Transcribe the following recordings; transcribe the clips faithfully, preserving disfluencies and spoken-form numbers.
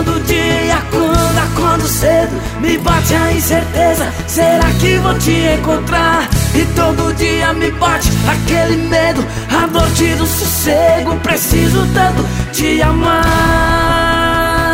todo dia quando acordo cedo me bate a incerteza, será que vou te encontrar? E todo dia me bate aquele medo, a noite do sossego, preciso tanto te amar.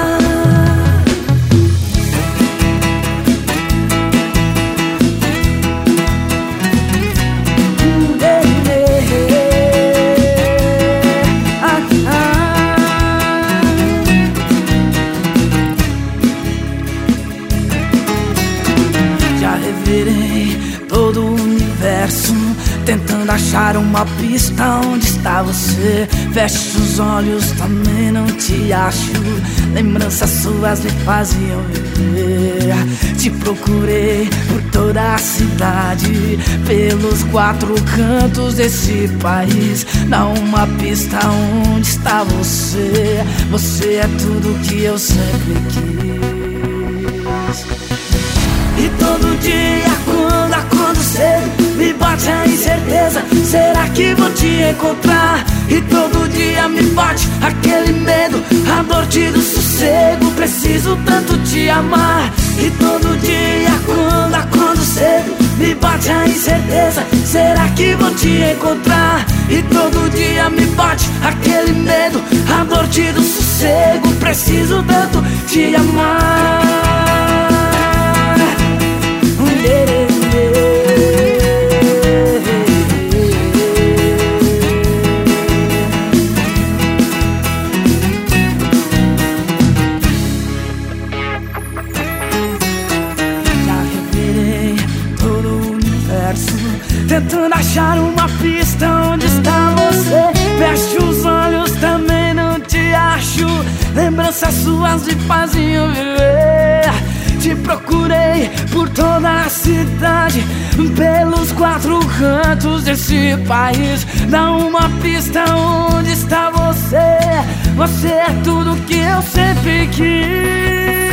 Revirei todo o universo tentando achar uma pista onde está você. Fecho os olhos, também não te acho. Lembranças suas me faziam viver. Te procurei por toda a cidade, pelos quatro cantos desse país. Dá uma pista onde está você. Você é tudo que eu sempre quis. E todo dia quando acordo cedo me bate a incerteza, será que vou te encontrar? E todo dia me bate aquele medo, a noite do sossego, preciso tanto te amar. E todo dia quando acordo cedo me bate a incerteza, será que vou te encontrar? E todo dia me bate aquele medo, a noite do sossego, preciso tanto te amar. Tentando achar uma pista onde está você. Fecho os olhos, também não te acho. Lembranças suas me faziam viver. Te procurei por toda a cidade, pelos quatro cantos desse país. Dá uma pista onde está você. Você é tudo que eu sempre quis.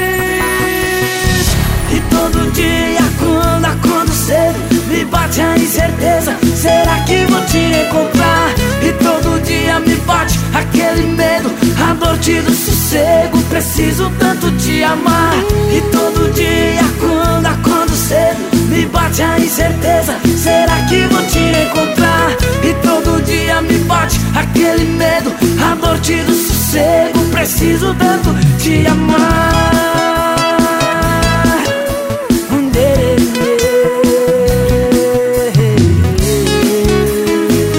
E todo dia quando acordo cedo me bate a incerteza, será que vou te encontrar? E todo dia me bate aquele medo, a noite do sossego, preciso tanto te amar. E todo dia quando acordo cedo me bate a incerteza, será que vou te encontrar? E todo dia me bate aquele medo, a noite do sossego, preciso tanto te amar.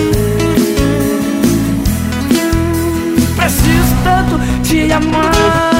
Preciso tanto te amar.